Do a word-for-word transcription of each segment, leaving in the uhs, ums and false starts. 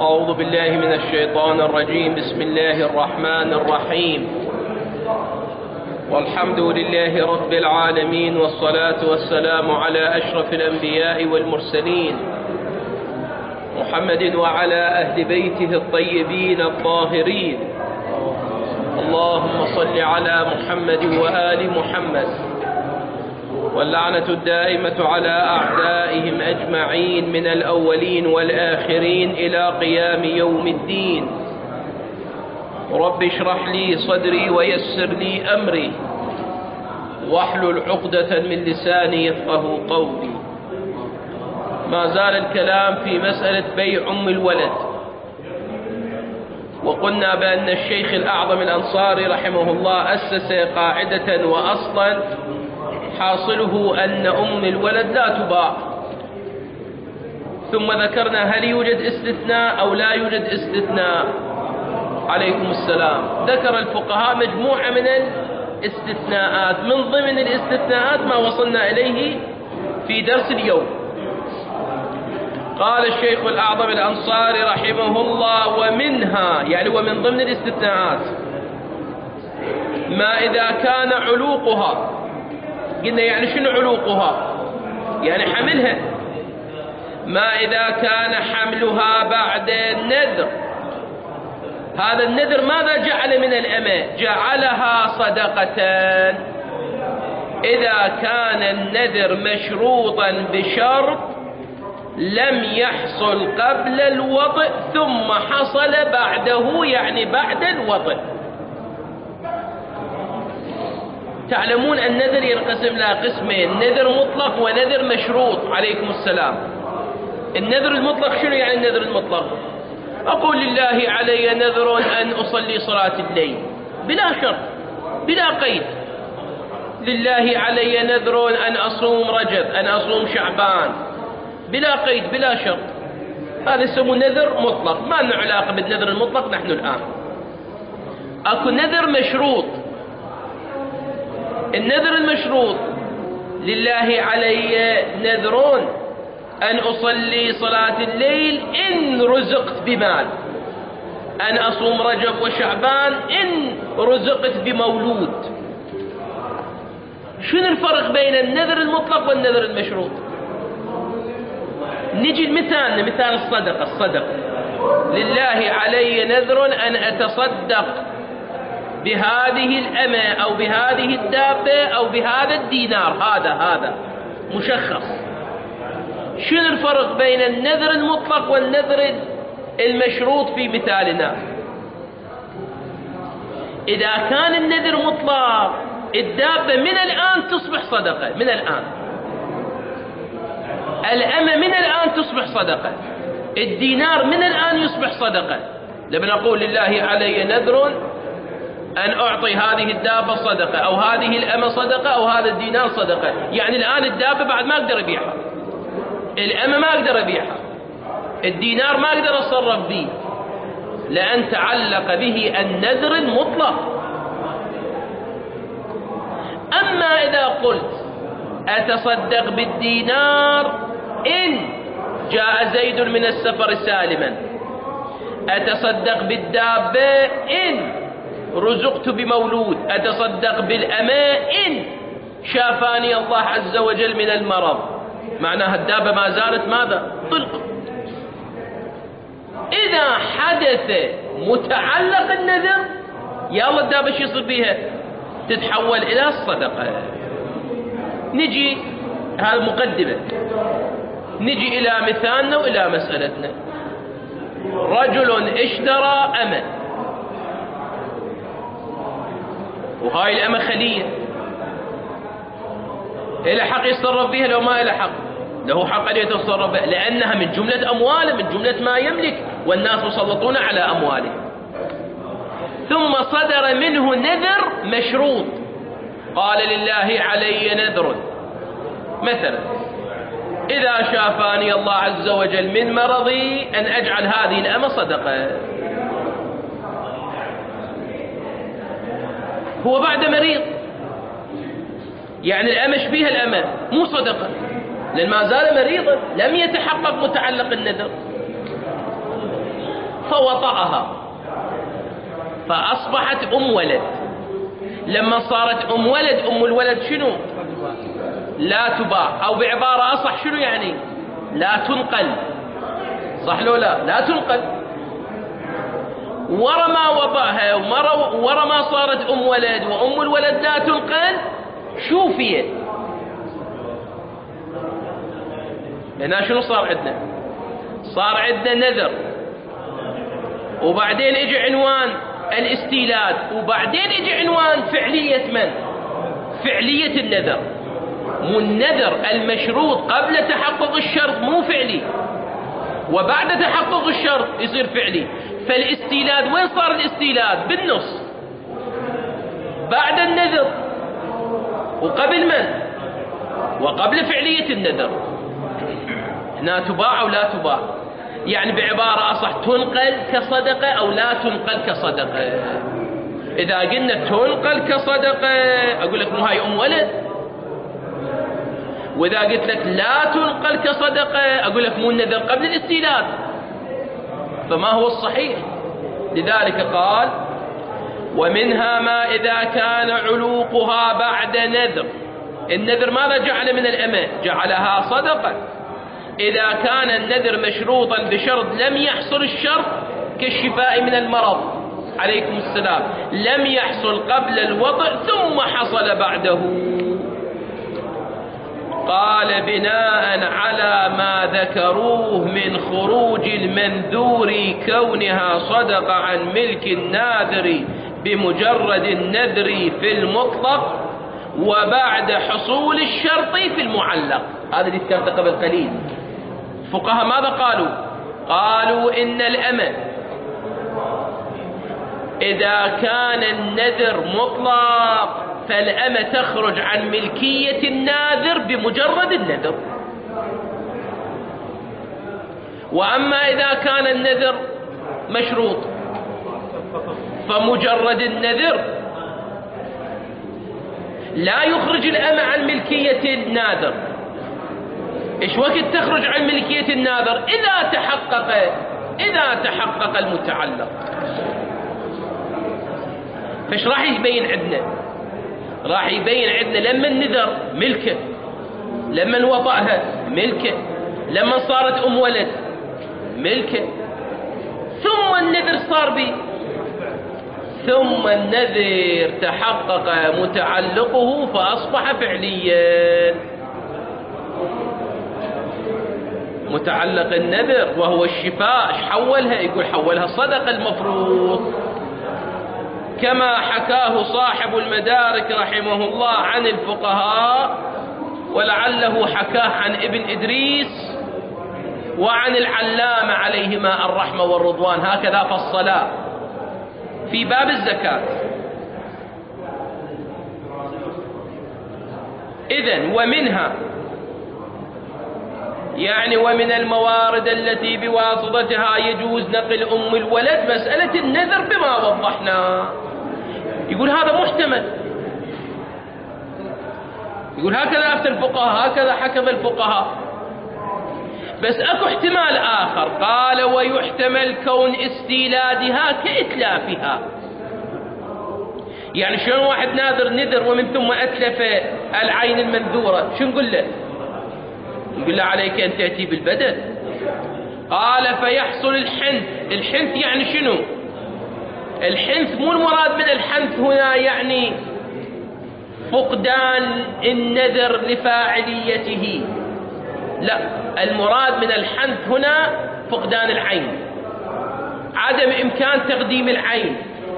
أعوذ بالله من الشيطان الرجيم. بسم الله الرحمن الرحيم، والحمد لله رب العالمين، والصلاة والسلام على أشرف الأنبياء والمرسلين محمد وعلى أهل بيته الطيبين الطاهرين. اللهم صل على محمد وآل محمد، واللعنة الدائمة على أعدائهم أجمعين من الأولين والآخرين إلى قيام يوم الدين. رب اشرح لي صدري ويسر لي أمري واحلل عقدة من لساني يفقه قولي. ما زال الكلام في مسألة بيع أم الولد، وقلنا بأن الشيخ الأعظم الأنصاري رحمه الله أسس قاعدة وأصلا حاصله أن أم الولد لا تباع، ثم ذكرنا هل يوجد استثناء أو لا يوجد استثناء. عليكم السلام. ذكر الفقهاء مجموعة من الاستثناءات، من ضمن الاستثناءات ما وصلنا إليه في درس اليوم. قال الشيخ الأعظم الأنصاري رحمه الله: ومنها، يعني ومن ضمن الاستثناءات، ما إذا كان علوقها. قلنا يعني شنو علوقها؟ يعني حملها. ما إذا كان حملها بعد النذر. هذا النذر ماذا جعل من الأمة؟ جعلها صدقة. إذا كان النذر مشروطا بشرط لم يحصل قبل الوطئ ثم حصل بعده، يعني بعد الوطئ. تعلمون النذر ينقسم إلى قسمين: نذر مطلق ونذر مشروط. عليكم السلام. النذر المطلق شنو يعني النذر المطلق؟ أقول لله علي نذر أن أصلي صلاة الليل بلا شرط بلا قيد. لله علي نذر أن أصوم رجب، أن أصوم شعبان بلا قيد بلا شرط. هذا اسمه نذر مطلق، ما له علاقة بالنذر المطلق نحن الآن. أكو نذر مشروط. النذر المشروط: لله علي نذر أن أصلي صلاة الليل إن رزقت بمال، أن أصوم رجب وشعبان إن رزقت بمولود. شنو الفرق بين النذر المطلق والنذر المشروط؟ نجي المثال، مثال الصدقة. الصدقة: لله علي نذر أن أتصدق بهذه الأمة أو بهذه الدابة أو بهذا الدينار. هذا هذا مشخص. شنو الفرق بين النذر المطلق والنذر المشروط في مثالنا؟ إذا كان النذر مطلق، الدابة من الآن تصبح صدقة، من الآن. الأمة من الآن تصبح صدقة. الدينار من الآن يصبح صدقة. لما نقول لله علي نذر أن أعطي هذه الدابة صدقة، أو هذه الأمة صدقة، أو هذا الدينار صدقة، يعني الآن الدابة بعد ما أقدر أبيعها، الأمة ما أقدر أبيعها، الدينار ما أقدر أتصرف به، لأن تعلق به النذر المطلق. أما إذا قلت أتصدق بالدينار إن جاء زيد من السفر سالما، أتصدق بالدابة إن رزقت بمولود، أتصدق بالأمة إن شافاني الله عز وجل من المرض، معناها الدابة ما زالت ماذا؟ طلق. إذا حدث متعلق النذر، يا الله الدابة شو يصير بيها؟ تتحول إلى الصدقة. نجي، هذا مقدمة، نجي إلى مثالنا وإلى مسألتنا. رجل اشترى أمة، وهاي الأمة خلية، إلى حق يتصرف بها لو ما إلى حق؟ له حق أن يتصرف بها، لأنها من جملة أمواله، من جملة ما يملك، والناس مسلطون على أمواله. ثم صدر منه نذر مشروط، قال لله علي نذر مثلا إذا شافاني الله عز وجل من مرضي أن أجعل هذه الأمة صدقة. هو بعد مريض، يعني الأمة بها الأمة مو صدقة، لأن ما زال مريضا لم يتحقق متعلق النذر. وطأها فأصبحت أم ولد. لما صارت أم ولد، أم الولد شنو؟ لا تباع، أو بعبارة أصح شنو يعني؟ لا تنقل. صح لو لا؟ لا تنقل. ورا ما وضعها ورا ما صارت أم ولد وأم الولد لا تنقل، شوفيت هنا شنو صار عندنا؟ صار عندنا نذر، وبعدين اجى عنوان الاستيلاد، وبعدين اجى عنوان فعلية من؟ فعلية النذر. مو النذر المشروط قبل تحقق الشرط مو فعلي، وبعد تحقق الشرط يصير فعلي. فالاستيلاد وين صار الاستيلاد؟ بالنص، بعد النذر وقبل من؟ وقبل فعلية النذر. هنا تباع أو لا تباع، يعني بعبارة أصح تنقل كصدقة أو لا تنقل كصدقة. إذا قلنا تنقل كصدقة أقول لك مو هاي أم ولد، وإذا قلت لك لا تنقل كصدقة أقول لك مو النذر قبل الاستيلاد. فما هو الصحيح؟ لذلك قال ومنها ما إذا كان علوقها بعد نذر. النذر ماذا جعل من الأمة؟ جعلها صدقة. إذا كان النذر مشروطا بشرط لم يحصل الشرط، كالشفاء من المرض عليكم السلام، لم يحصل قبل الوضع ثم حصل بعده. قال بناء على ما ذكروه من خروج المنذور كونها صدق عن ملك الناذر بمجرد النذر في المطلق، وبعد حصول الشرط في المعلق. هذا اللي ذكرته قبل قليل. الفقهاء ماذا قالوا؟ قالوا إن الأمة إذا كان النذر مطلق فالأمة تخرج عن ملكية الناذر بمجرد النذر، وأما إذا كان النذر مشروط فمجرد النذر لا يخرج الأمة عن ملكية الناذر. إيش وقت تخرج عن ملكية الناذر؟ إذا تحقق إذا تحقق المتعلق. فإيش راح يبين عندنا؟ راح يبين عندنا لما النذر ملكه، لما وضعها ملكه، لما صارت أم ولد ملكه، ثم النذر صار به، ثم النذر تحقق متعلقه فأصبح فعليا. متعلق النذر وهو الشفاء، ايش حولها؟ يقول حولها الصدقة المفروض، كما حكاه صاحب المدارك رحمه الله عن الفقهاء، ولعله حكاه عن ابن إدريس وعن العلامة عليهما الرحمة والرضوان، هكذا فصلا في باب الزكاة. إذن ومنها يعني ومن الموارد التي بواسطتها يجوز نقل أم الولد مسألة النذر بما وضحنا. يقول هذا محتمل، يقول هكذا أفتى الفقهاء، هكذا حكم الفقهاء، بس أكو احتمال آخر. قال ويحتمل كون استيلادها كإتلافها. يعني شلون واحد ناذر نذر ومن ثم أتلف العين المنذورة، شو نقول له؟ نقول له عليك أن تأتي بالبدل. قال فيحصل الحنث. الحنث يعني شنو؟ الحنث مو المراد من الحنث هنا يعني فقدان النذر لفاعليته، لا، المراد من الحنث هنا فقدان العين، عدم إمكان تقديم العين.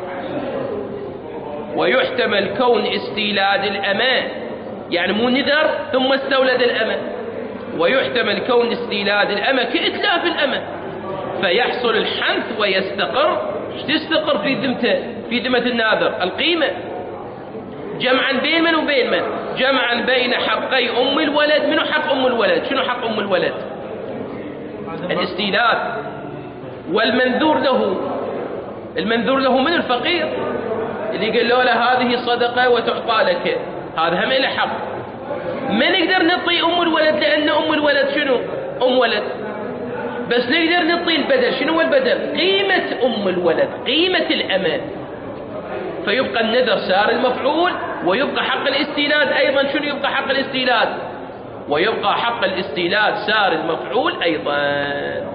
ويحتمل كون استيلاد الأمان، يعني مو نذر ثم استولد الأمة، ويحتمل كون استيلاد الأمة كإتلاف الأمة، فيحصل الحنث ويستقر. تستقر في ذمته، في ذمة الناذر القيمة، جمعا بين من وبين من؟ جمعا بين حقي أم الولد. منو حق أم الولد؟ شنو حق أم الولد؟ الاستيلاد. والمنذور له، المنذور له من الفقير اللي قال له هذه صدقة وتعطى لك، هذا هم له حق. ما نقدر نعطي أم الولد لأن أم الولد شنو؟ أم ولد. بس نقدر نعطي البدل. شنو هو البدل؟ قيمة أم الولد، قيمة الأمة. فيبقى النذر سار المفعول، ويبقى حق الاستيلاد أيضا. شنو يبقى حق الاستيلاد؟ ويبقى حق الاستيلاد سار المفعول أيضا.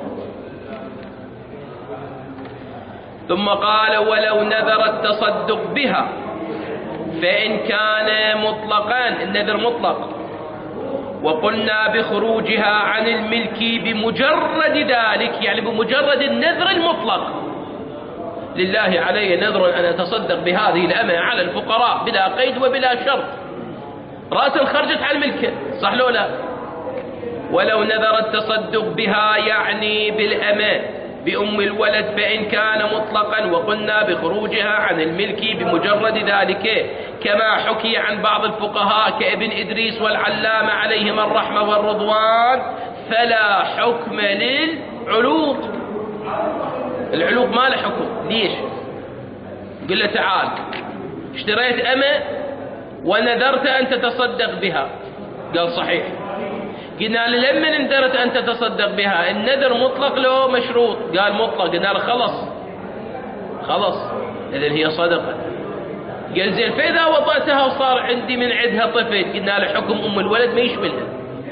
ثم قال: ولو نذر التصدق بها فإن كان مطلقا، النذر مطلق، وقلنا بخروجها عن الملك بمجرد ذلك، يعني بمجرد النذر المطلق. لله علي نذر أن أتصدق بهذه الأمة على الفقراء بلا قيد وبلا شرط، رأسا خرجت عن الملك، صح لو لا؟ ولو نذر التصدق بها يعني بالأمة بأم الولد فإن كان مطلقا، وقلنا بخروجها عن الملك بمجرد ذلك، كما حكي عن بعض الفقهاء كابن إدريس والعلامة عليهم الرحمة والرضوان، فلا حكم للعلوق. العلوق ما له حكم. ليش؟ قل له: تعال اشتريت أمة ونذرت أن تتصدق بها. قال: صحيح. قلنا له: لما نذرت أن تتصدق بها النذر مطلق له مشروط؟ قال: مطلق. قلنا له: خلص خلص إذن هي صدقة. قال: زين، فإذا وضعتها وصار عندي من عندها طفل؟ قلنا له: حكم أم الولد ما يشملها،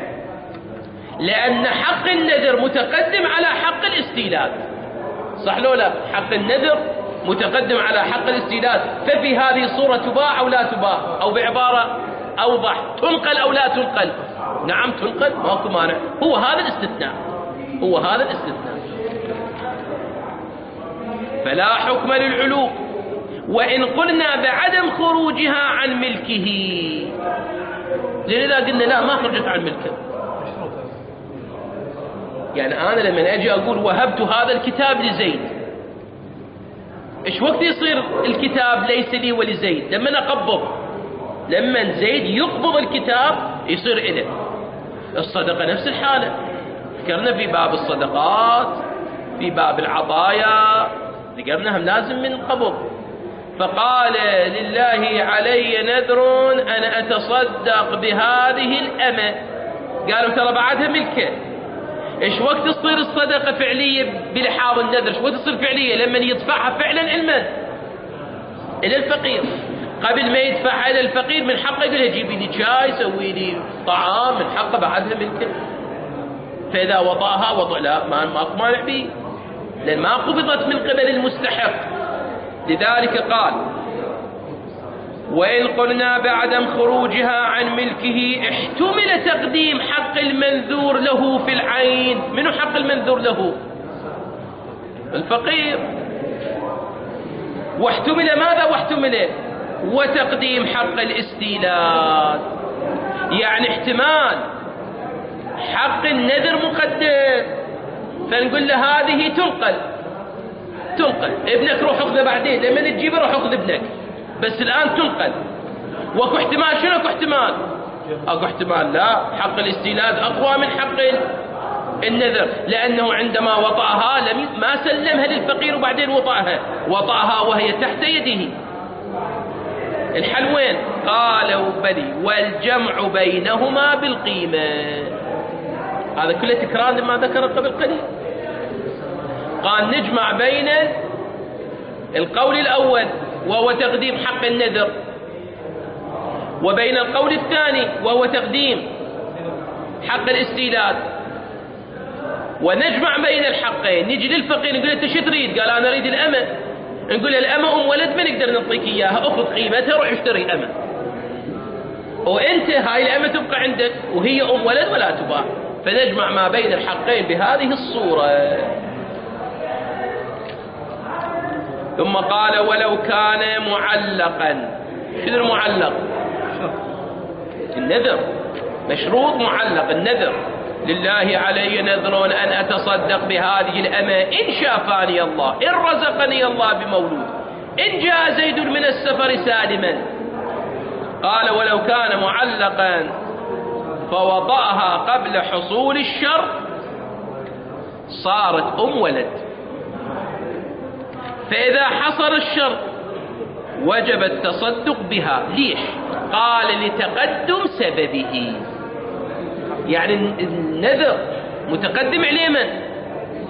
لأن حق النذر متقدم على حق الاستيلاد، صح لو لا؟ حق النذر متقدم على حق الاستيلاد. ففي هذه الصورة تباع أو لا تباع؟ أو بعبارة أوضح: تنقل أو لا تنقل؟ نعم تنقل، ماكو مانع. هو هذا الاستثناء، هو هذا الاستثناء. فلا حكم للعلوق. وإن قلنا بعدم خروجها عن ملكه، لذا قلنا لا، ما خرجت عن ملكه. يعني أنا لما أجي أقول وهبت هذا الكتاب لزيد، إيش وقت يصير الكتاب ليس لي ولزيد؟ لما أقبض، لما زيد يقبض الكتاب يصير إله. الصدقة نفس الحالة، ذكرنا في باب الصدقات، في باب العطايا ذكرناهم لازم من قبض. فقال: لله علي نذر أن أتصدق بهذه الأمة. قالوا: ترى بعدها ملكه. إيش وقت تصير الصدقة فعلية بلحاظ النذر؟ إيش وقت تصير فعلية؟ لما يدفعها فعلا علما إلى الفقير. قبل ما يدفعها إلى الفقير من حقه يقول له: جيبي لي شاي، سوي لي طعام، من حقه بعدها ملكه. فإذا وضعها وضع لا، ما ماكو مانع به، لأن ما قبضت من قبل المستحق. لذلك قال: وإن قلنا بعدم خروجها عن ملكه احتمل تقديم حق المنذور له في العين. منو حق المنذور له؟ الفقير. واحتمل ماذا؟ واحتمل وتقديم حق الاستيلاد، يعني احتمال حق النذر مقدم، فنقول له هذه تنقل تنقل ابنك روح اخذه بعدين، لما تجيبه روح اخذ ابنك، بس الآن تنقل. واكو احتمال، شنو اكو احتمال؟ اكو احتمال لا، حق الاستيلاد أقوى من حق النذر، لأنه عندما وطأها لم ما سلمها للفقير وبعدين وطأها، وطأها وهي تحت يده. الحل وين؟ قالوا: بلي، والجمع بينهما بالقيمة. هذا كله تكرار لما ذكر قبل قليل. قال: نجمع بين القول الأول وهو تقديم حق النذر، وبين القول الثاني وهو تقديم حق الاستيلاد، ونجمع بين الحقين. نجي للفقير نقول: انت شو تريد؟ قال: انا اريد الامه. نقول: الامه ام ولد ما نقدر نعطيك اياها، اخذ قيمتها روح اشتري امه، وانت هاي الامه تبقى عندك وهي ام ولد ولا تباع. فنجمع ما بين الحقين بهذه الصوره. ثم قال: ولو كان معلقا. شنو المعلق؟ النذر، مشروط معلق النذر. لله علي نذر أن أتصدق بهذه الأمة إن شافاني الله، إن رزقني الله بمولود، إن جاء زيد من السفر سالما. قال: ولو كان معلقا فوضعها قبل حصول الشر صارت أم ولد، فإذا حصل الشر وجب التصدق بها. ليش؟ قال: لتقدم سببه، يعني النذر متقدم عليه من؟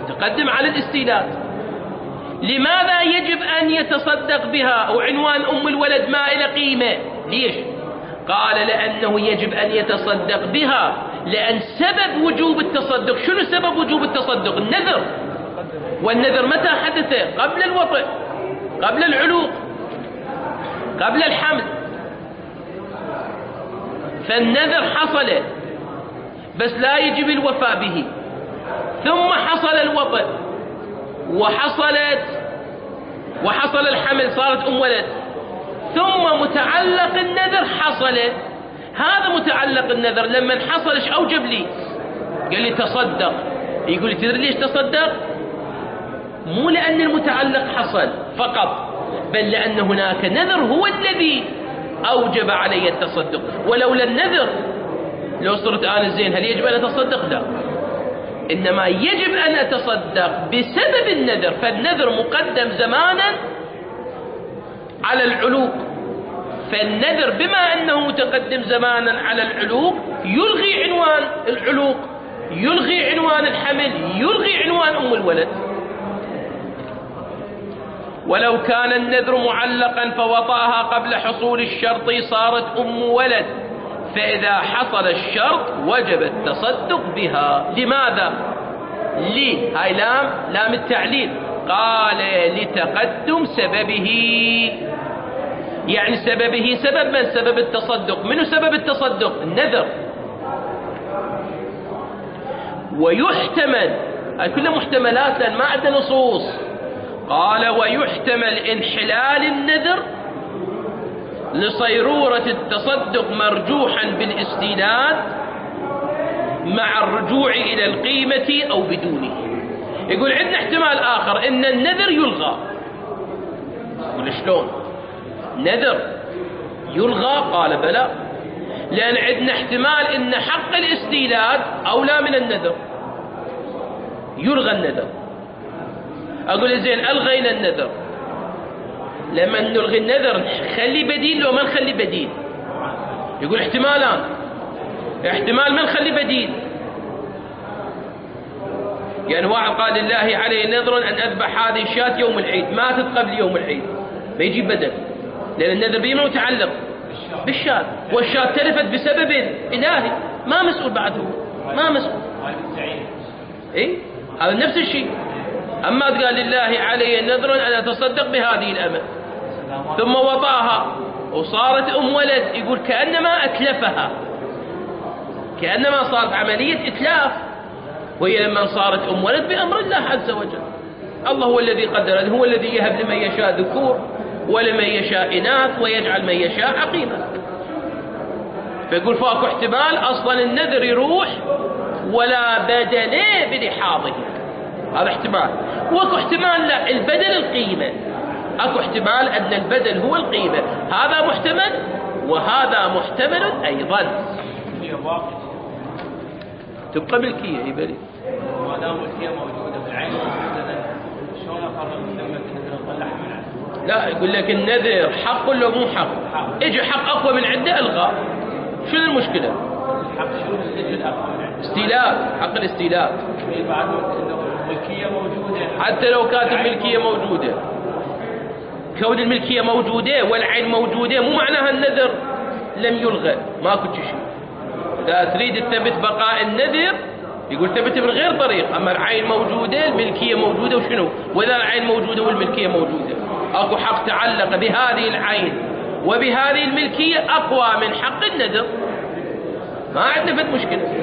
متقدم على الاستيلاد. لماذا يجب أن يتصدق بها وعنوان أم الولد ما إلى قيمة؟ ليش؟ قال لأنه يجب أن يتصدق بها لأن سبب وجوب التصدق. شنو سبب وجوب التصدق؟ النذر. والنذر متى حدث؟ قبل الوطئ، قبل العلوق، قبل الحمل. فالنذر حصل بس لا يجب الوفاء به، ثم حصل الوطئ وحصلت وحصل الحمل، صارت أم ولد، ثم متعلق النذر حصل. هذا متعلق النذر لما حصل ايش أوجب لي؟ قال لي تصدق. يقول لي تدري ليش تصدق؟ مو لأن المتعلق حصل فقط، بل لأن هناك نذر هو الذي أوجب علي التصدق. ولولا النذر لو صرت أنا الزين هل يجب أن أتصدق؟ لا، إنما يجب أن أتصدق بسبب النذر. فالنذر مقدم زمانا على العلوق، فالنذر بما أنه متقدم زمانا على العلوق يلغي عنوان العلوق، يلغي عنوان الحمل، يلغي عنوان أم الولد. ولو كان النذر معلقا فوطأها قبل حصول الشرط صارت أم ولد، فإذا حصل الشرط وجب التصدق بها. لماذا؟ لي هاي لام لام التعليل. قال لتقدم سببه، يعني سببه سبب من؟ سبب التصدق. منو سبب التصدق؟ النذر. ويحتمل، هاي كلها محتملات لأن ما عندنا نصوص. قال ويحتمل انحلال النذر لصيرورة التصدق مرجوحا بالاستيلاد مع الرجوع إلى القيمة أو بدونه. يقول عندنا احتمال آخر إن النذر يلغى. يقول شلون نذر يلغى؟ قال بلى، لأن عندنا احتمال إن حق الاستيلاد أولى من النذر، يلغى النذر. أقول زين ألغينا النذر، لما نلغي النذر خلي بديل لو ما نخلي بديل؟ يقول احتمالان. احتمال ما نخلي بديل، يعني واحد قال لله عليه نذر أن أذبح هذه الشاة يوم العيد، ماتت قبل يوم العيد، ما يجيب بدل، لأن النذر به متعلق بالشاة، والشاة تلفت بسبب إلهي، ما مسؤول بعده، ما مسؤول. إيه هذا نفس الشيء. أما قال لله علي نذر أن أتصدق بهذه الأمة ثم وضعها وصارت أم ولد، يقول كأنما أتلفها، كأنما صارت عملية إتلاف، وهي لما صارت أم ولد بأمر الله عز وجل. الله هو الذي قدر، هو الذي يهب لمن يشاء ذكور ولمن يشاء إناث ويجعل من يشاء عقيما. فيقول فاكو احتمال أصلا النذر يروح ولا بدل بلحاظه، هذا احتمال. واكو احتمال لا، البدل القيمة. اكو احتمال ان البدل هو القيمة، هذا محتمل وهذا محتمل ايضا. تبقى ملكية. اي بلي ما دام ملكية موجودة بالعين شلون افرق مسمى النذر وطلع من عنده؟ لا، يقول لك النذر حق ولا مو حق؟ اجى حق اقوى من عنده الغى. شنو المشكلة؟ حق شنو اللي اجى اقوى من عنده؟ استيلاد، حق الاستيلاد. بعد الملكية موجودة، حتى لو كانت الملكية موجودة، كون الملكية موجودة والعين موجودة مو معناها النذر لم يلغى، ماكو شيء. إذا تريد تثبت بقاء النذر يقول ثبت من غير طريق، أما العين موجودة الملكية موجودة وشنو؟ وإذا العين موجودة والملكية موجودة أكو حق تعلق بهذه العين وبهذه الملكية أقوى من حق النذر، ما عندنا فد مشكلة.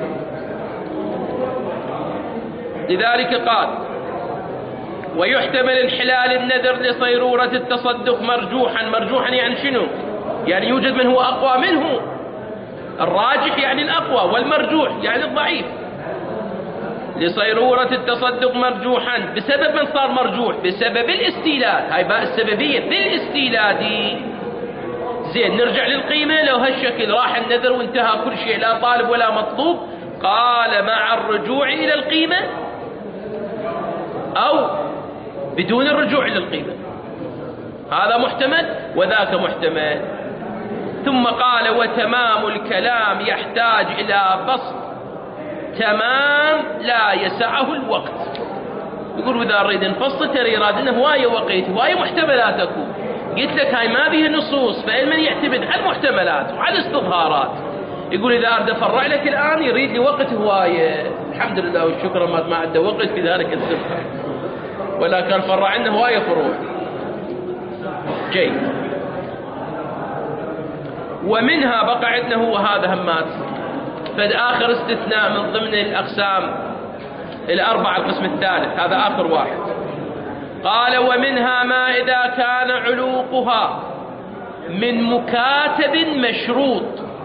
لذلك قال ويحتمل انحلال النذر لصيرورة التصدق مرجوحا. مرجوحا يعني شنو؟ يعني يوجد من هو أقوى منه، الراجح يعني الأقوى، والمرجوح يعني الضعيف. لصيرورة التصدق مرجوحا بسبب من صار مرجوح؟ بسبب الاستيلاد. هاي باء السببية بالاستيلاد. زين نرجع للقيمة. لو هالشكل راح النذر وانتهى كل شيء، لا طالب ولا مطلوب، قال مع الرجوع إلى القيمة أو بدون الرجوع إلى القيمة، هذا محتمل وذاك محتمل. ثم قال وتمام الكلام يحتاج إلى بسط تمام لا يسعه الوقت. يقول وإذا أريد نفصل ترى يراد إنه هواية وقيت هواية محتملات أكو. قلت لك هاي ما بيها نصوص، فالمن يعتمد على المحتملات وعلى الاستظهارات. يقول إذا أريد أفرع لك الآن يريد لي وقت هواية، الحمد لله والشكر ما ما عنده وقت في ذلك الزمن، ولكن فرع عنه هواية فروع. جيد. ومنها بقى عندنا هو هذا همات فد آخر استثناء من ضمن الأقسام الأربعة القسم الثالث، هذا آخر واحد. قال ومنها ما إذا كان علوقها من مكاتب مشروط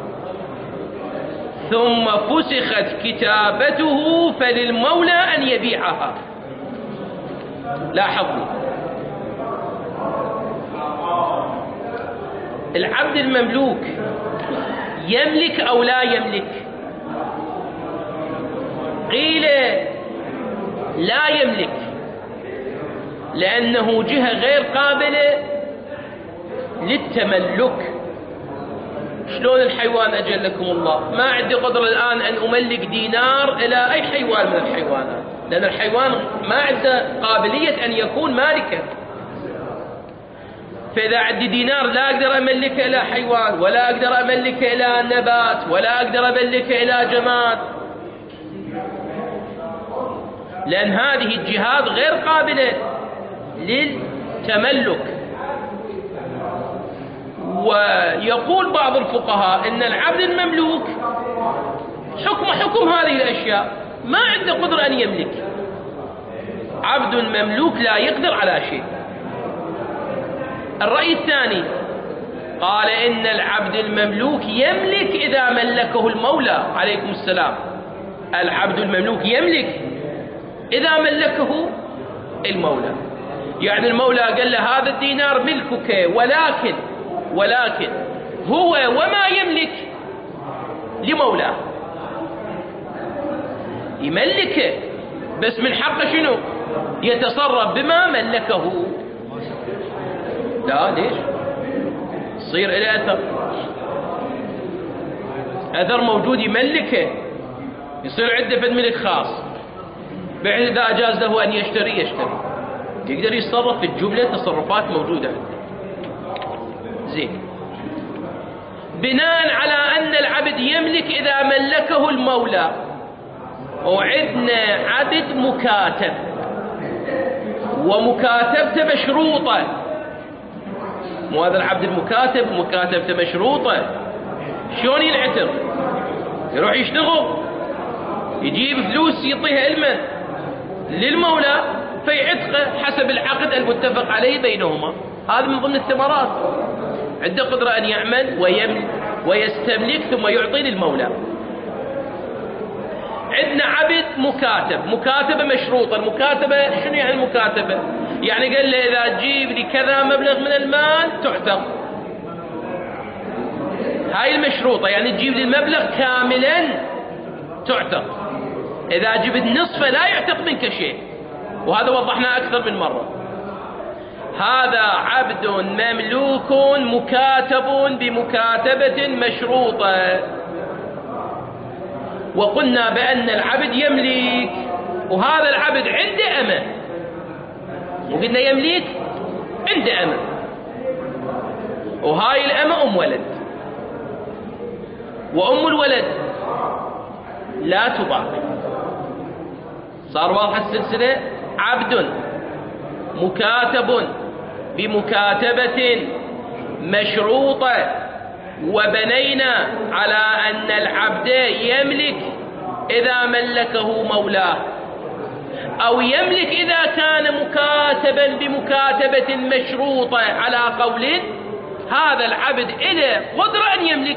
ثم فسخت كتابته فللمولى أن يبيعها. لاحظوا العبد المملوك يملك أو لا يملك؟ قيل لا يملك لأنه جهة غير قابلة للتملك. شلون الحيوان أجلكم الله؟ ما عندي قدرة الآن أن أملك دينار إلى أي حيوان من الحيوانات، لأن الحيوان ما عنده قابلية أن يكون مالكا. فإذا عندي دينار لا أقدر أملكه إلى حيوان، ولا أقدر أملكه إلى نبات، ولا أقدر أملكه إلى جماد، لأن هذه الجهات غير قابلة للتملك. ويقول بعض الفقهاء إن العبد المملوك حكم حكم هذه الأشياء، ما عنده قدرة أن يملك. عبد مملوك لا يقدر على شيء. الرأي الثاني قال إن العبد المملوك يملك إذا ملكه المولى. عليكم السلام. العبد المملوك يملك إذا ملكه المولى، يعني المولى قال له هذا الدينار ملكك، ولكن ولكن هو وما يملك لمولاه. يملكه بس من حقه شنو؟ يتصرف بما ملكه. لا ليش؟ يصير إلى أثر، أثر موجود يملكه، يصير عنده فد ملك خاص، بحيث إذا أجاز له أن يشتري يشتري، يقدر يتصرف في الجملة تصرفات موجودة عنده. زين. بناء على أن العبد يملك إذا ملكه المولى، وعندنا عبد مكاتب، ومكاتبته مشروطة. مو هذا العبد المكاتب مكاتبته مشروطة، شلون ينعتق؟ يروح يشتغل، يجيب فلوس يعطيها المن للمولى فيعتقه حسب العقد المتفق عليه بينهما. هذا من ضمن الثمرات. عنده قدرة أن يعمل ويملك ويستملك ثم يعطي للمولى. عندنا عبد مكاتب، مكاتبة مشروطة. المكاتبة شنو يعني المكاتبة؟ يعني قال له إذا تجيب لي كذا مبلغ من المال تعتق. هاي المشروطة، يعني تجيب لي المبلغ كاملا تعتق. إذا جبت نصفه لا يعتق منك شيء، وهذا وضحناه أكثر من مرة. هذا عبد مملوك مكاتب بمكاتبة مشروطة. وقلنا بأن العبد يملك، وهذا العبد عنده أمة، وقلنا يملك عنده أمة، وهاي الأمة أم ولد، وأم الولد لا تباع. صار واضح السلسلة؟ عبد مكاتب بمكاتبة مشروطة، وبنينا على أن العبد يملك إذا ملكه مولاه، أو يملك إذا كان مكاتبا بمكاتبة مشروطة. على قول هذا العبد إله قدرة أن يملك،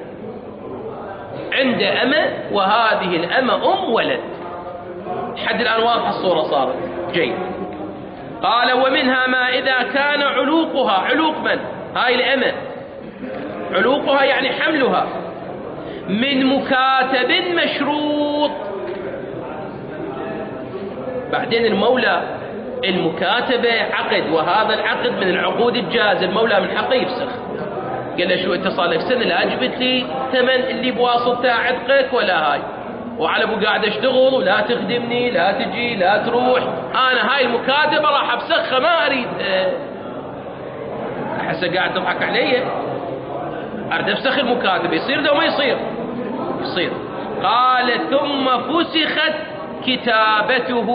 عنده أمة، وهذه الأمة أم ولد. حد الآن واضح الصورة صارت؟ جيد. قال ومنها ما إذا كان علوقها، علوق من؟ هاي الأمة، علوقها يعني حملها، من مكاتب مشروط. بعدين المولى المكاتبة عقد، وهذا العقد من العقود الجائزة، المولى من حقه يفسخ. قال له شو اتصال لك سنة لا جبت لي ثمن اللي بواسطة عتقك ولا هاي، وعلى ابو قاعد اشتغل ولا تخدمني، لا تجي لا تروح، انا هاي المكاتبة راح أفسخها ما أريد. أحسه قاعد تضحك علي، أريد أفسخ المكاتبة، يصير ده وما يصير؟ يصير. قال ثم فسخت كتابته.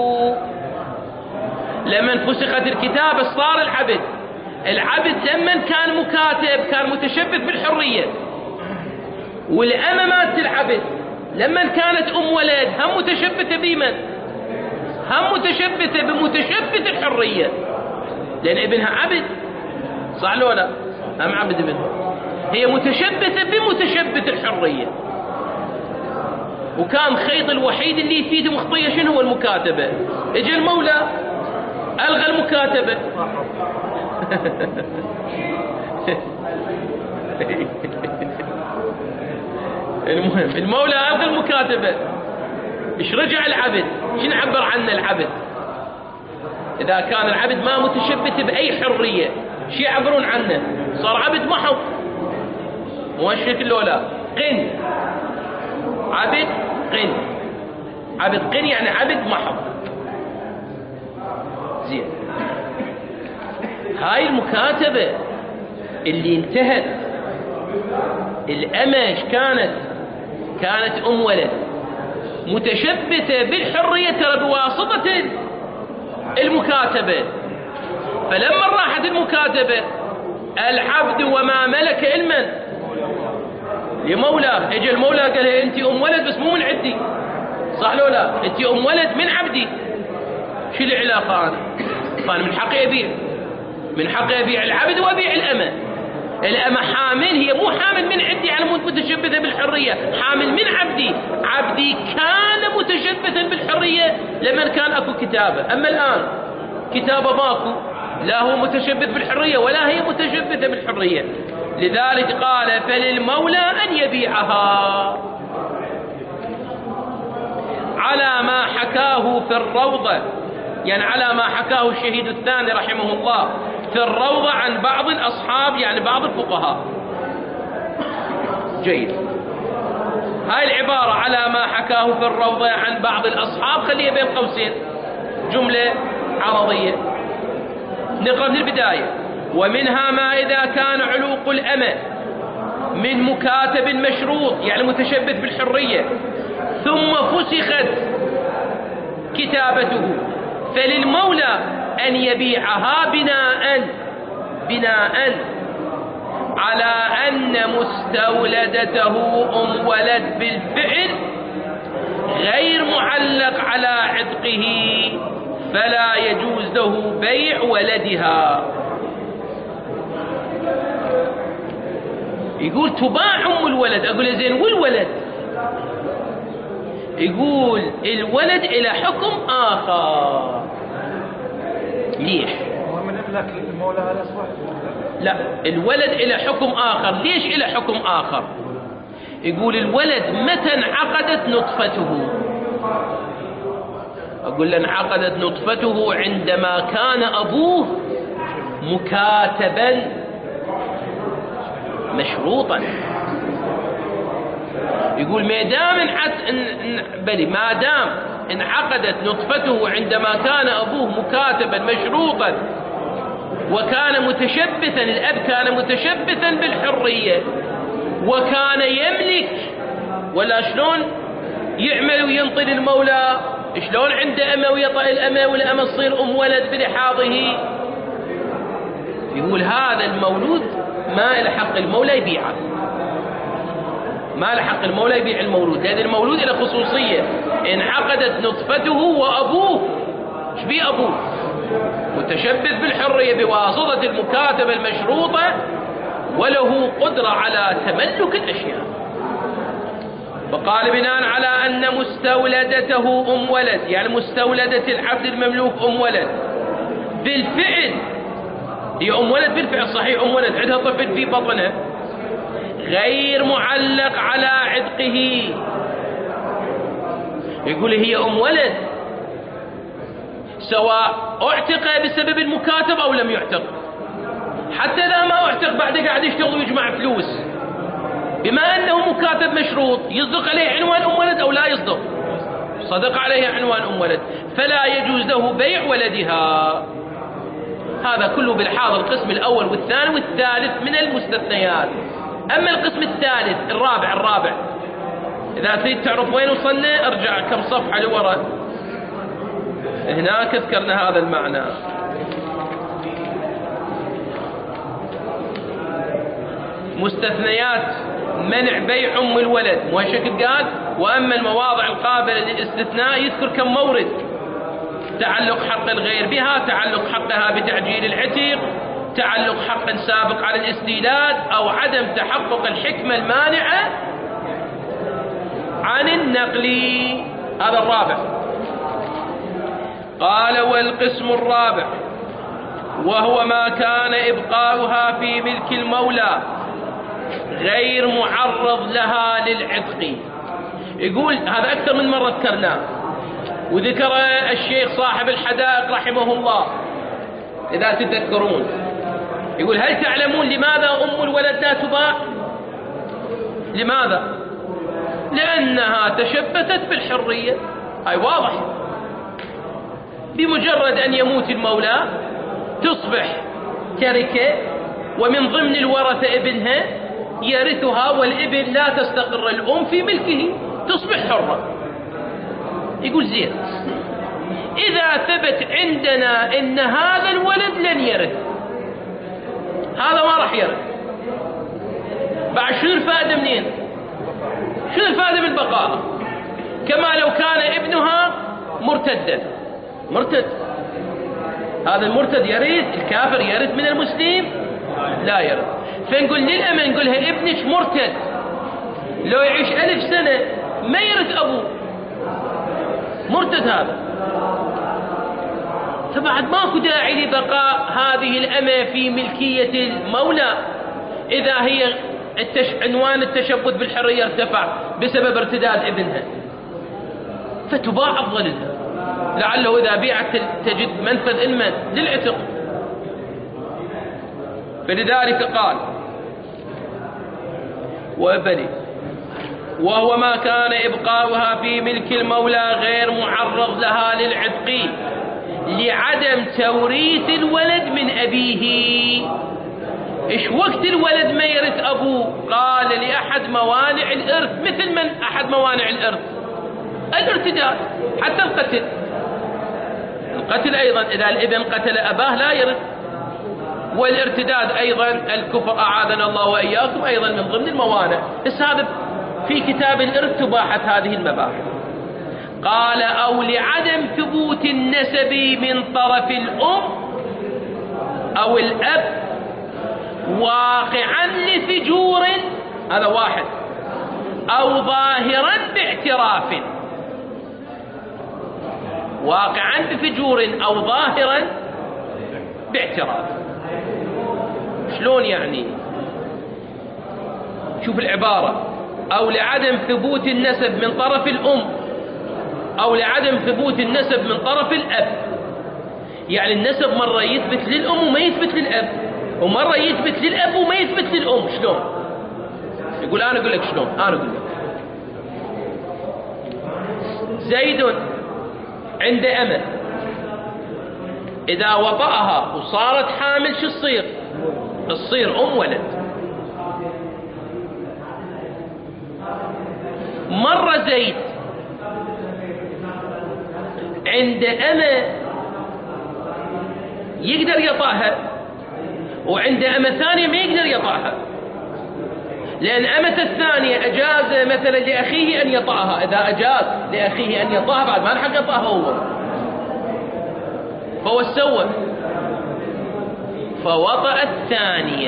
لمن فسخت الكتابة صار العبد. العبد لمن كان مكاتب كان متشبث بالحرية، والأمة مات العبد لمن كانت أم ولد هم متشبثة بمن؟ هم متشبثة بمتشبث الحرية، لأن ابنها عبد، صح لو لا؟ هم عبد ابنها، هي متشبثة بمتشبث الحرية. وكان خيط الوحيد اللي يفيد مخطية شنو هو؟ المكاتبة. اجى المولى ألغى المكاتبة. المهم المولى ألغى المكاتبة، ايش رجع العبد؟ شنو عبر عنه العبد؟ إذا كان العبد ما متشبث بأي حرية شو يعبرون عنه؟ صار عبد محض، مو الشكل ولا قن، عبد قن، عبد قن يعني عبد محض. زين، هاي المكاتبة اللي انتهت، الأمة كانت كانت أم ولد متشبثة بالحرية ترى بواسطة المكاتبة، فلما راحت المكاتبة العبد وما ملك علما لمولاه، اجى المولى قال لها انت ام ولد بس مو من عندي، صح لو لا؟ انت ام ولد من عبدي، شو العلاقة؟ انا فانا من حقي ابيع، من حقي ابيع العبد وابيع الامة. الامة حامل، هي مو حامل من عندي يعني متشبثة بالحرية، حامل من عبدي، عبدي كان متشبثا بالحرية لمن كان اكو كتابة، اما الان كتابة ماكو، لا هو متشبث بالحرية ولا هي متشبثة بالحرية، لذلك قال فللمولى أن يبيعها على ما حكاه في الروضة، يعني على ما حكاه الشهيد الثاني رحمه الله في الروضة عن بعض الأصحاب، يعني بعض الفقهاء. جيد، هاي العبارة على ما حكاه في الروضة عن بعض الأصحاب خليها بين قوسين جملة عرضية. نقرأ من البداية: ومنها ما إذا كان علوق الأمة من مكاتب مشروط يعني متشبث بالحرية ثم فسخت كتابته فللمولى أن يبيعها بناء بناء على أن مستولدته أم ولد بالفعل غير معلق على عتقه، فلا يجوز له بيع ولدها. يقول تباع أم الولد، أقول زين والولد؟ يقول الولد إلى حكم آخر. ليش؟ من أملاك المولى هذا صح؟ لا، الولد إلى حكم آخر. ليش إلى حكم آخر؟ يقول الولد متى انعقدت نطفته؟ أقول له انعقدت نطفته عندما كان أبوه مكاتبا مشروطا. يقول ما دام بلي ما دام انعقدت نطفته عندما كان أبوه مكاتبا مشروطا وكان متشبثا، الأب كان متشبثا بالحرية وكان يملك، ولا شلون يعمل وينطي المولى؟ شلون عنده أمة ويطأ الأمة والأمة تصير أم ولد بلحاظه؟ يقول هذا المولود ما له حق المولى يبيعه، ما له حق المولى يبيع المولود، لأن المولود له خصوصية، انعقدت نطفته وأبوه ايش بيه أبوه؟ متشبث بالحرية بواسطة المكاتبة المشروطة وله قدرة على تملك الأشياء. فقال بناء على أن مستولدته أم ولد، يعني مستولدة العبد المملوك أم ولد بالفعل، هي أم ولد بالفعل صحيح، أم ولد عندها طفل في بطنها غير معلق على عتقه. يقول هي أم ولد سواء اعتق بسبب المكاتب أو لم يعتق، حتى إذا ما اعتق بعد قاعد يشتغل ويجمع فلوس، بما أنه مكاتب مشروط يصدق عليه عنوان أم ولد أو لا يصدق؟ صدق عليه عنوان أم ولد، فلا يجوز له بيع ولدها. هذا كله بالحاضر القسم الأول والثاني والثالث من المستثنيات. أما القسم الثالث الرابع الرابع إذا تريد تعرف وين وصلنا ارجع كم صفحة لورا، هناك ذكرنا هذا المعنى. مستثنيات منع بيع أم الولد، مو هالشكل قال؟ وأما المواضع القابلة للاستثناء يذكر كم مورد: تعلق حق الغير بها، تعلق حقها بتعجيل العتق، تعلق حق سابق على الاستيلاد، أو عدم تحقق الحكمة المانعة عن النقل. هذا الرابع. قال: والقسم الرابع وهو ما كان إبقاؤها في ملك المولى غير معرض لها للعتق. يقول هذا أكثر من مرة ذكرناه، وذكر الشيخ صاحب الحدائق رحمه الله إذا تتذكرون، يقول: هل تعلمون لماذا أم الولد لا تباع؟ لماذا؟ لأنها تشبثت بالحرية. هاي واضح، بمجرد أن يموت المولى تصبح تركة، ومن ضمن الورثة ابنها يرثها، والابن لا تستقر الأم في ملكه، تصبح حرة. يقول: زين، إذا ثبت عندنا أن هذا الولد لن يرث، هذا ما راح يرث، بعد شنو الفائدة منين؟ شنو الفائدة من بقائها؟ كما لو كان ابنها مرتدا، مرتد، هذا المرتد يرث، الكافر يرث من المسلم؟ لا يرث. فنقول للأمة، نقولها ابنك مرتد لو يعيش ألف سنة ما يرث أبوه، مرتد هذا، فبعد ماكو داعي لبقاء هذه الأمة في ملكية المولى إذا هي التش... عنوان التشبث بالحرية ارتفع بسبب ارتداد ابنها، فتباع أفضل لها، لعله إذا بيعت تجد منفذ إلما للعتق. فلذلك قال: وبني وهو ما كان إبقاؤها في ملك المولى غير معرض لها للعتق لعدم توريث الولد من أبيه. إيش وقت الولد ما يرث أبوه؟ قال: لأحد موانع الإرث. مثل من أحد موانع الإرث؟ الارتداد، حتى القتل. القتل أيضا إذا الابن قتل أباه لا يرث، والارتداد أيضا الكفر أعاذنا الله وإياكم أيضا من ضمن الموانع. بس هذا في كتاب الإرث تباحت هذه المباحث. قال: أو لعدم ثبوت النسب من طرف الأم أو الأب واقعا لفجور، هذا واحد، أو ظاهرا باعتراف. واقعا بفجور أو ظاهرا باعتراف. شلون يعني؟ شوف العبارة: أو لعدم ثبوت النسب من طرف الأم أو لعدم ثبوت النسب من طرف الأب. يعني النسب مرة يثبت للأم وما يثبت للأب، ومرة يثبت للأب وما يثبت للأم. شلون؟ يقول: أنا أقول لك شلون، أنا أقول لك. زيد عند أمة، إذا وطأها وصارت حامل شو تصير؟ تصير أم ولد. مرة زيد عند أمة يقدر يطأها، وعند أمة ثانية ما يقدر يطأها، لأن أمة الثانية أجاز مثلا لأخيه أن يطأها. إذا أجاز لأخيه أن يطأها بعد ما نحق يطأها هو، فهو سوى فوطأ الثانية،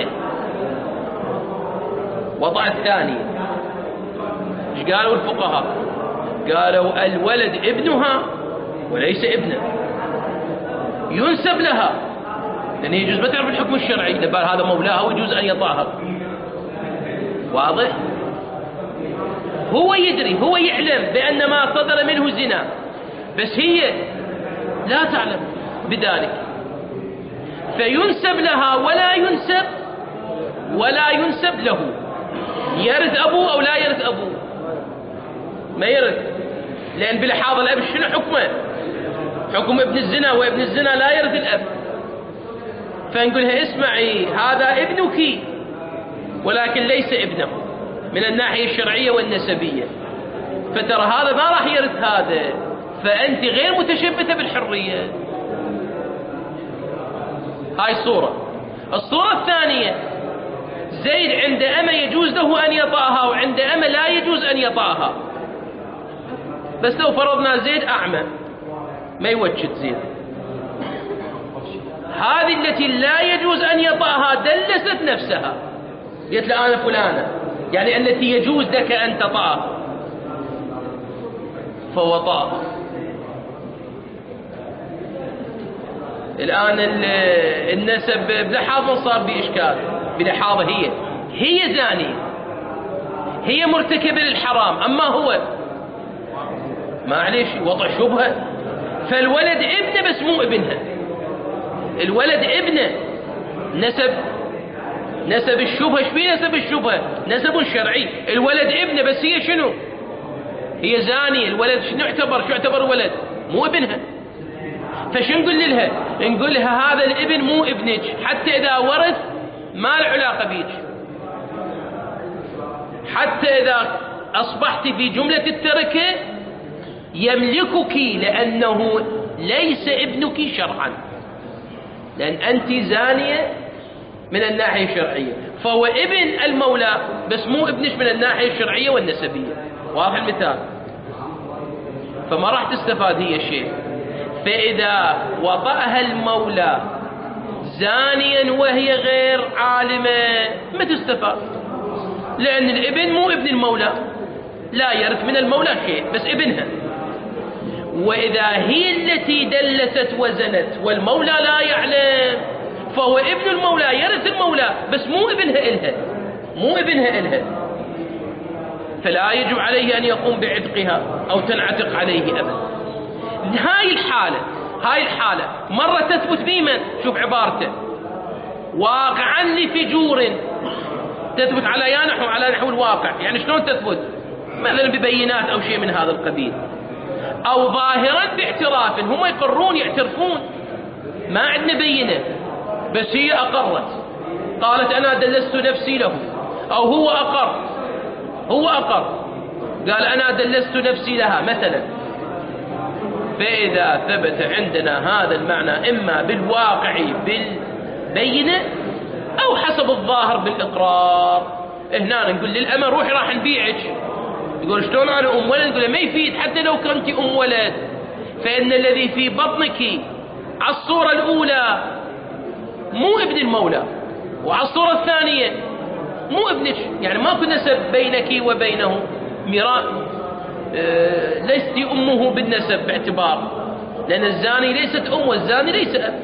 وطأ الثانية. ايش قالوا الفقهاء؟ قالوا: الولد ابنها وليس ابنه، ينسب لها، لأن يجوز ما تعرف الحكم الشرعي، لبال هذا مولاها ويجوز أن يطأها. واضح؟ هو يدري، هو يعلم بأن ما صدر منه زنا، بس هي لا تعلم بذلك، فينسب لها ولا ينسب ولا ينسب له. يرث أبوه أو لا يرث أبوه؟ ما يرث. لأن بلحاظ الأب شنو حكمه؟ حكم ابن الزنا، وابن الزنا لا يرث الأب. فنقولها اسمعي هذا ابنك ولكن ليس ابنه من الناحية الشرعية والنسبية، فترى هذا ما راح يرث هذا، فأنت غير متشبثة بالحرية. هاي صورة. الصورة الثانية، زيد عند أمة يجوز له أن يطأها وعند أمة لا يجوز أن يطأها. بس لو فرضنا زيد أعمى ما يوجد زيد، هذه التي لا يجوز أن يطأها دلست نفسها، قالت له أنا فلانة، يعني التي يجوز لك أن تطأها، فوطأها. الآن النسب بلحاظ صار بإشكال، بلحاظ هي هي زانية، هي مرتكبة للحرام، أما هو معليش وضع شبهة، فالولد ابنه بس مو ابنها. الولد ابنه نسب نسب الشبهة. ايش في نسب الشبهة؟ نسب شرعي. الولد ابنه بس هي شنو؟ هي زانية. الولد شنو يعتبر؟ شو يعتبر الولد؟ مو ابنها. فشو نقول لها؟ نقول لها هذا الابن مو ابنك، حتى إذا ورث ما له علاقة بيك، حتى إذا أصبحت في جملة التركة يملكك، لأنه ليس ابنك شرعا، لأن أنت زانية من الناحية الشرعية، فهو ابن المولى بس مو ابنك من الناحية الشرعية والنسبية. واضح المثال؟ فما راح تستفاد هي شيء. فإذا وطأها المولى زانيا وهي غير عالمة ما تستفاد، لأن الابن مو ابن المولى، لا يرث من المولى شيء بس ابنها. وإذا هي التي دلست وزنت والمولى لا يعلم، فهو ابن المولى يرث المولى بس مو ابنها إلها، مو ابنها إلها، فلا يجب عليه أن يقوم بعتقها أو تنعتق عليه أبدا. هاي الحالة هاي الحالة مرة تثبت بمن؟ شوف عبارته، واقعا لفجور، تثبت على يا نحو على نحو الواقع. يعني شلون تثبت؟ مثلا ببينات أو شيء من هذا القبيل، أو ظاهرا باعتراف، هم يقرون يعترفون، ما عندنا بينة بس هي أقرت، قالت أنا دلست نفسي له، أو هو أقر هو أقر قال أنا دلست نفسي لها مثلا. فإذا ثبت عندنا هذا المعنى إما بالواقع بالبينة أو حسب الظاهر بالإقرار، هنا نقول للأمة روحي راح نبيعك، يقول شلون أنا أم ولد؟ نقول ما يفيد حتى لو كنت أم ولد، فإن الذي في بطنك على الصورة الأولى مو ابن المولى، وعلى الصورة الثانية مو ابنك، يعني ماكو نسب بينك وبينه، ميراث، آه ليست أمه بالنسب باعتبار، لأن الزاني ليست أم والزاني ليس أب.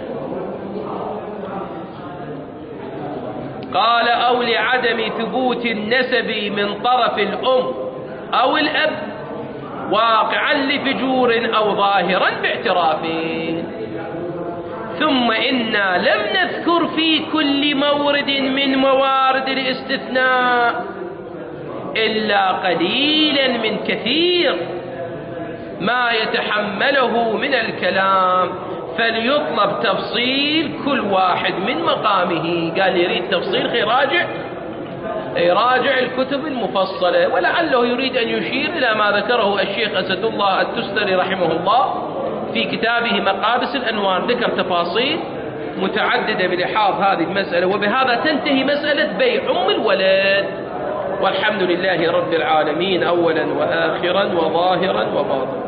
قال أو لعدم ثبوت النسب من طرف الأم أو الأب واقعا لفجور أو ظاهرا باعترافه. ثم إنا لم نذكر في كل مورد من موارد الاستثناء إلا قليلا من كثير ما يتحمله من الكلام، فليطلب تفصيل كل واحد من مقامه. قال يريد تفصيل خي راجع يراجع الكتب المفصلة، ولعله يريد أن يشير إلى ما ذكره الشيخ أسد الله التستري رحمه الله في كتابه مقابس الأنوار، ذكر تفاصيل متعددة بلحاظ هذه المسألة. وبهذا تنتهي مسألة بيع أم الولد، والحمد لله رب العالمين أولا وآخرا وظاهرا وباطنا.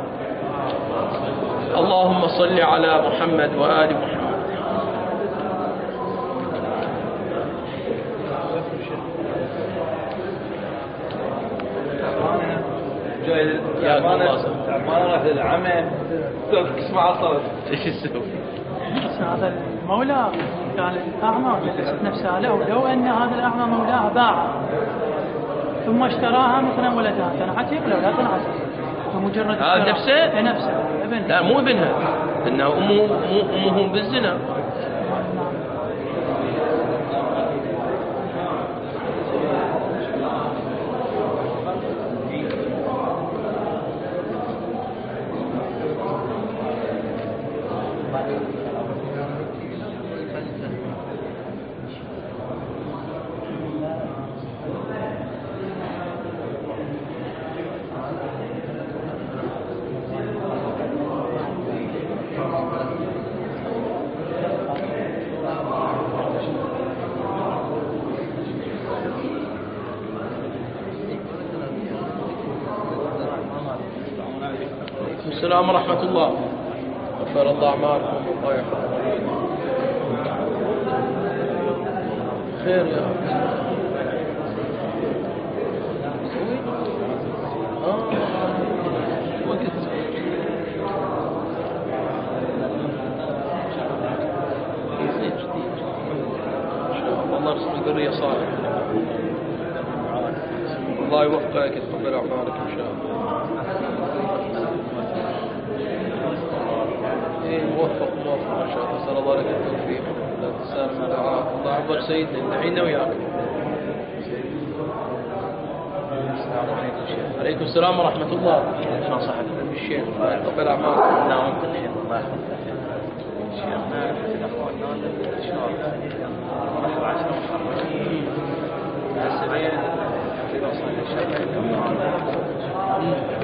اللهم صل على محمد وآل محمد. يا ما راح للعمل اسمع صوت ايش يسوي؟ هذا المولى قال الأعمى دلست نفسها له، لو أن هذا الأعمى مولاه باع ثم اشتراها مثلا ولدها تنعتق لو لا تنعتق فمجرد هذا نفسه؟ نفسه ابن. لا مو ابنها، إنه أمه أمه بالزنا. السلام ورحمة الله. غفر الله أعماركم. الله يحفظكم. خير يا أخي. آه. وقت. الله يرزقك ذرية صالحة. الله يوفقك يتقبل أعمالك إن شاء الله. إيه موفق موفق إن شاء الله. أسأل الله لك التوفيق. لا تسأل من دعاء. الله يحفظك سيدنا. دعينا وياك. السلام عليكم شيخ. عليكم السلام ورحمة الله. شلون صحتك؟ الشيخ الله يتقبل أعمالك. لا ممكن شيخ الله يحفظك. شيخ نعرف الأخوان هذا شلون مرحب عشرة مخرجين السبيل في وصل الشركة هذا